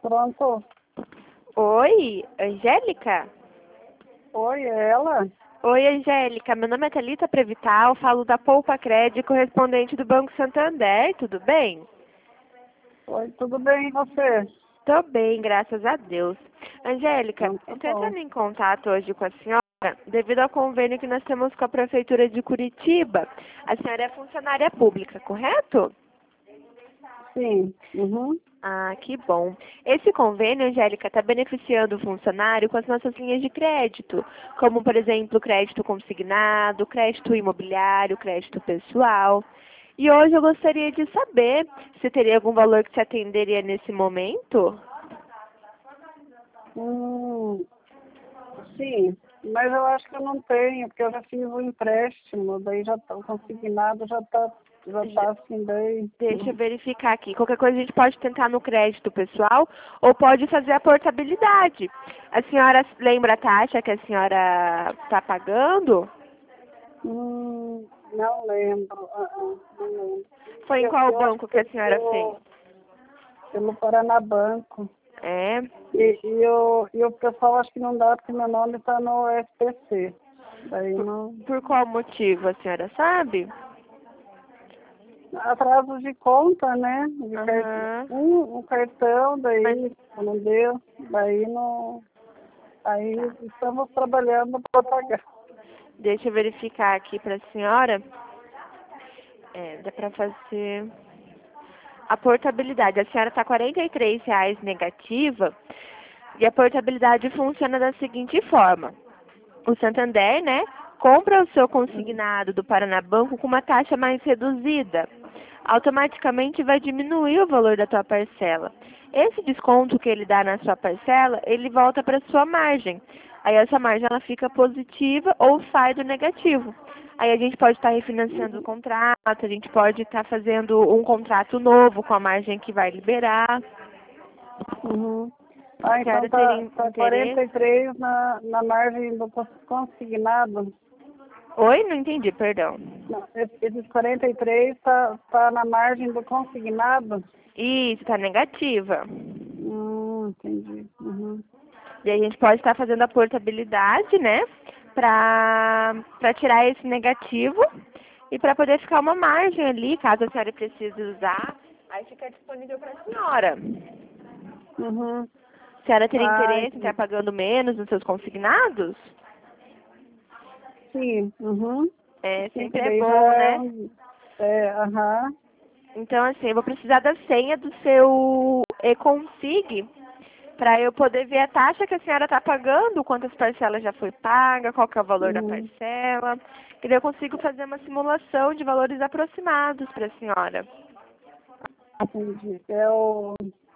Pronto. Oi, Angélica? Oi, é ela? Oi, Angélica. Meu nome é Thalita Prevital, falo da Poupa Crédito, correspondente do Banco Santander. Tudo bem? Oi, tudo bem e você? Tô bem, graças a Deus. Angélica, Então, tá estou bom. entrando em contato hoje com a senhora devido ao convênio que nós temos com a Prefeitura de Curitiba. A senhora é funcionária pública, correto? Sim. Uhum. Ah, que bom. Esse convênio, Angélica, está beneficiando o funcionário com as nossas linhas de crédito, como, por exemplo, crédito consignado, crédito imobiliário, crédito pessoal. E hoje eu gostaria de saber se teria algum valor que se atenderia nesse momento. Hum, sim, mas eu acho que eu não tenho, porque eu já fiz um empréstimo, daí já tá o consignado, já tá assim, daí. Deixa eu verificar aqui. Qualquer coisa a gente pode tentar no crédito pessoal ou pode fazer a portabilidade. A senhora lembra a taxa que a senhora está pagando? Não lembro. Não lembro. Foi em qual Eu acho banco que que a senhora fez? pelo Paranabanco. É. E o pessoal acho que não dá porque meu nome está no SPC. Daí Por, não. por qual motivo, a senhora sabe? Atrasos de conta, né? Aham. Um cartão, Mas, daí não deu, daí não. Aí tá. estamos trabalhando para pagar. Deixa eu verificar aqui para a senhora. Dá para fazer a portabilidade. A senhora está R$ 43 negativa e a portabilidade funciona da seguinte forma. O Santander, né, compra o seu consignado do Paranabanco com uma taxa mais reduzida. Automaticamente vai diminuir o valor da tua parcela. Esse desconto que ele dá na sua parcela, ele volta para sua margem. Aí essa margem ela fica positiva ou sai do negativo. Aí a gente pode estar refinanciando o contrato, a gente pode estar fazendo um contrato novo com a margem que vai liberar. Uhum. A Ah, então senhora teria tá interesse? 43 na margem do consignado. Oi? Não entendi, perdão. Não, esses 43 tá na margem do consignado? Isso, está negativa. Entendi. Uhum. E a gente pode estar fazendo a portabilidade, né? Para tirar esse negativo e para poder ficar uma margem ali, caso a senhora precise usar, aí fica disponível para a senhora. Uhum. A senhora teria Ah, interesse em estar entendi. pagando menos nos seus consignados? Sim, uhum. É, Sim, que sempre é daí já bom, né? aham. Então, assim, eu vou precisar da senha do seu e-consig para eu poder ver a taxa que a senhora está pagando, quantas parcelas já foi paga, qual que é o valor da Uhum. parcela. E daí eu consigo fazer uma simulação de valores aproximados para a senhora. Entendi. É o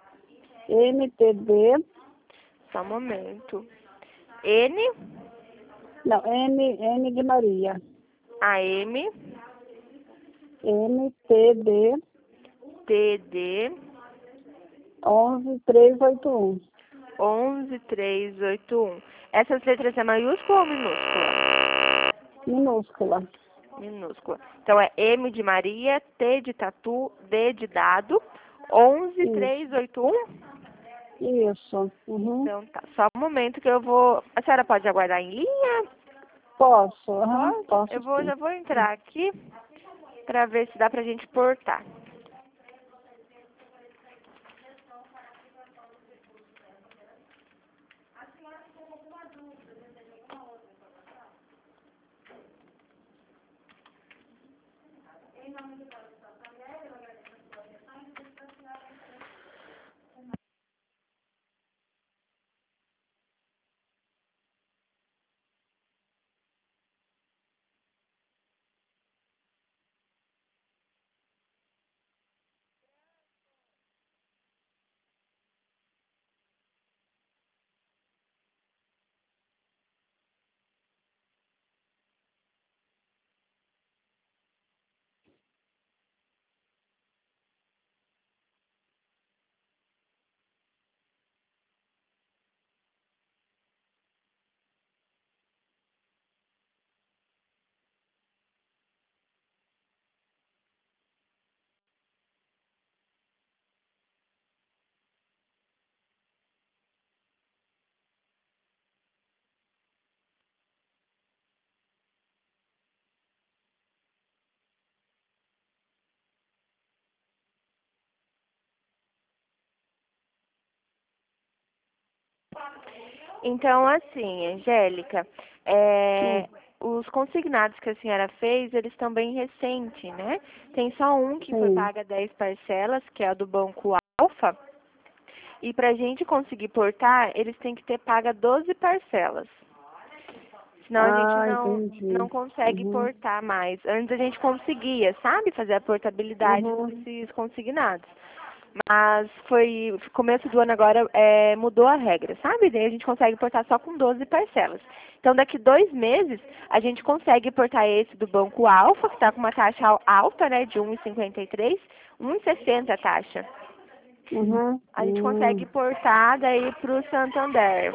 MTD, Só um momento. N, não, N de Maria. A, M, MTD T, D, 11381. 11381. Essas letras é maiúscula ou minúscula? Minúscula. Minúscula. Então é M de Maria, T de Tatu, D de Dado, onze Isso. três oito um. Isso. Uhum. Então tá, só um momento que eu vou. A senhora pode aguardar em linha? Posso, aham, Pode? posso Já sim. vou entrar aqui para ver se dá pra gente portar. Então, assim, Angélica, Hum, os consignados que a senhora fez, eles estão bem recentes, né? Tem só um que foi sim. paga 10 parcelas, que é a do Banco Alfa, e para a gente conseguir portar, eles têm que ter paga 12 parcelas. Senão a gente Ah, não entendi. consegue Uhum, portar mais. Antes a gente conseguia, sabe, fazer a portabilidade uhum. desses consignados. Mas foi começo do ano agora, mudou a regra, sabe? Daí a gente consegue portar só com 12 parcelas. Então daqui 2 meses a gente consegue portar esse do Banco Alfa, que está com uma taxa alta, né, de 1,53, 1,60 a taxa. Uhum. A gente consegue portar daí para o Santander,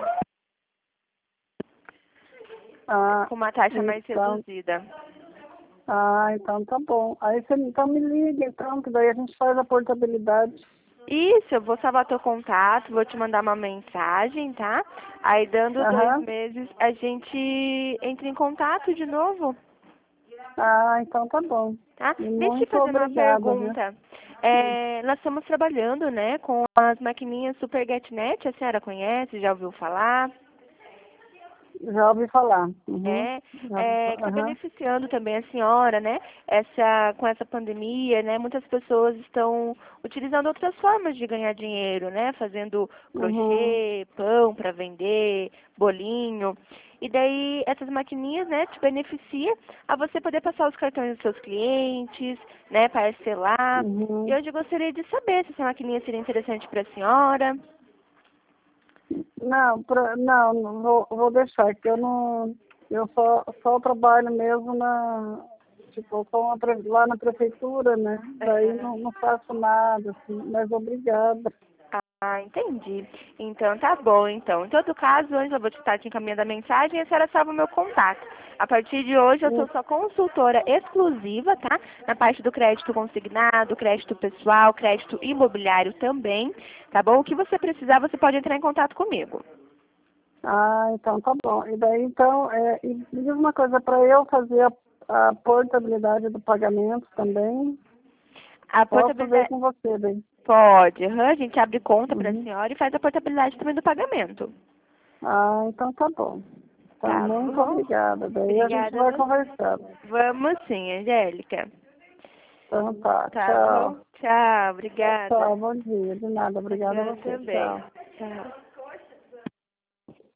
Ah, com uma taxa mais então, reduzida. então tá bom. Aí você então me liga, então, que daí a gente faz a portabilidade. Isso, eu vou salvar teu contato, vou te mandar uma mensagem, tá? Aí dando dois Aham. meses a gente entra em contato de novo, Então tá bom. tá? E Deixa eu te muito fazer uma obrigada, viu? pergunta. Hum. Nós estamos trabalhando, né, com as maquininhas Super GetNet, a senhora conhece, já ouviu falar? Já ouvi falar. Uhum. É, Já ouvi tá falar. Aham. beneficiando também a senhora, né? Com essa pandemia, né? Muitas pessoas estão utilizando outras formas de ganhar dinheiro, né? Fazendo Uhum. crochê, pão para vender, bolinho. E daí essas maquininhas, né, te beneficia a você poder passar os cartões dos seus clientes, né, parcelar. E Uhum. hoje eu gostaria de saber se essa maquininha seria interessante para a senhora. Não, não vou deixar, que eu não. Eu só trabalho mesmo tipo, lá na prefeitura, né? Daí Aham. não faço nada, assim, mas obrigada. Ah, entendi. Então tá bom, então. Em todo caso, antes eu vou te estar te encaminhando a mensagem e a senhora salva o meu contato. A partir de hoje eu sou Hum. sua consultora exclusiva, tá? Na parte do crédito consignado, crédito pessoal, crédito imobiliário também, tá bom? O que você precisar, você pode entrar em contato comigo. Então tá bom. E daí, então, e me diz uma coisa, para eu fazer a portabilidade do pagamento também, A posso ver portabilidade com você daí. pode, aham, a gente abre conta para a Uhum. senhora e faz a portabilidade também do pagamento. Então tá bom. Então, Tá muito bom? obrigada. Daí a gente Obrigada a vai você. conversando. Vamos sim, Angélica. Então tá, Tá tchau. bom? Tchau, obrigada. Tchau, bom dia. De nada, A obrigada a senhora você. também. Tchau. Tchau.